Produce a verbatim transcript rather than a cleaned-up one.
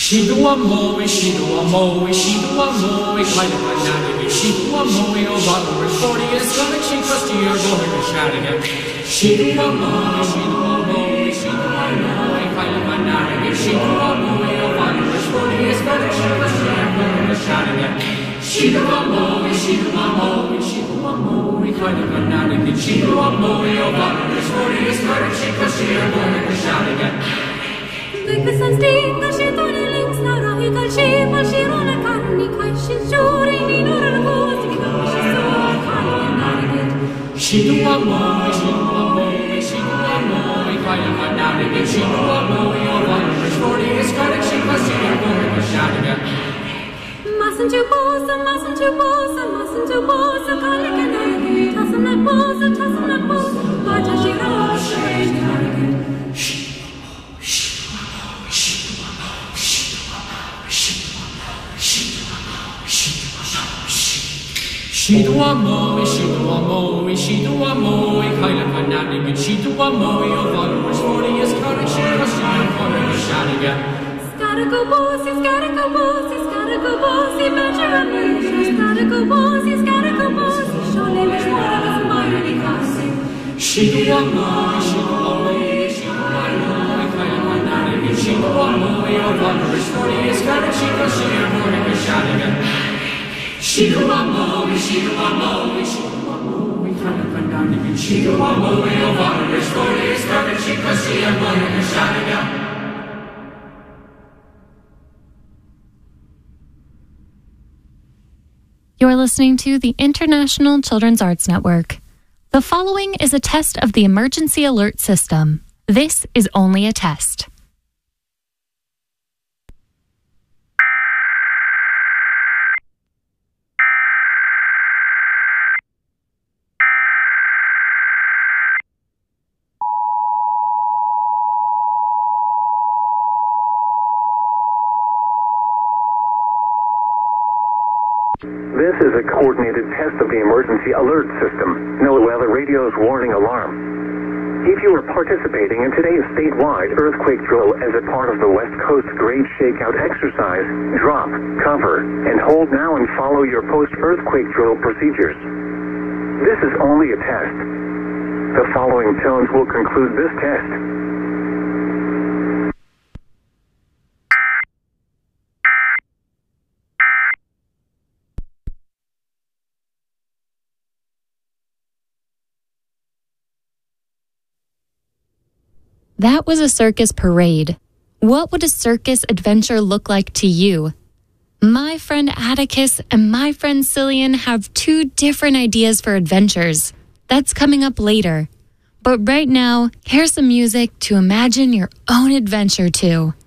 She do a moe, she do a moe, she do a moe, kind of banana, she do a moe, oh, bottle is forty, it's gonna she trust you, you're going to shout again. She do a moe, she do a moe, she do a moe, kind of banana, she do a moe, oh, bottle is forty, it's gonna she trust you, you're going to shout again. She do a moe, she do a moe, she do a moe, kind of banana, she do a moe, oh, bottle is forty, it's gonna she trust you, you're going to shout again. Because I'm still the shit on the links now, I got shit, but she on a carny, I should show me no good to go. She's so kind. She do a moe, she do a moe, she do a moe, kind of banana, she do a moe, oh, bottle is forty, it's gonna she trust you, you're going to shout again. Mustn't you pose, mustn't you pose, mustn't you pose, call it a night, toss him that pose, toss him that pose, but she knows she She do a moe, she do a moe, she do a moe, kind of banana, she do a moe, oh, bottle is forty, it's gonna she trust you, you're going to shout again. It's gotta go bossy, it's gotta go bossy, it's gotta go bossy, measure a measure. It's gotta go bossy, it's gotta go bossy, surely much more of us mighty costly. She do a moe, she do a moe, she do a moe, kind of banana, she do a moe, oh, bottle is forty, it's gonna she trust you, you're going to shout again. She do a moe, she do a moe, she do a moe, kind of banana, she do a moe, oh, bottle is forty, it's gonna she trust you, you're going to shout again. You're listening to the International Children's Arts Network. The following is a test of the emergency alert system. This is only a test. This is a coordinated test of the emergency alert system. No weather radio's warning alarm. If you are participating in today's statewide earthquake drill as a part of the West Coast Grade Shakeout exercise, drop, cover, and hold now and follow your post-earthquake drill procedures. This is only a test. The following tones will conclude this test. That was a circus parade. What would a circus adventure look like to you? My friend Atticus and my friend Cillian have two different ideas for adventures. That's coming up later. But right now, here's some music to imagine your own adventure to.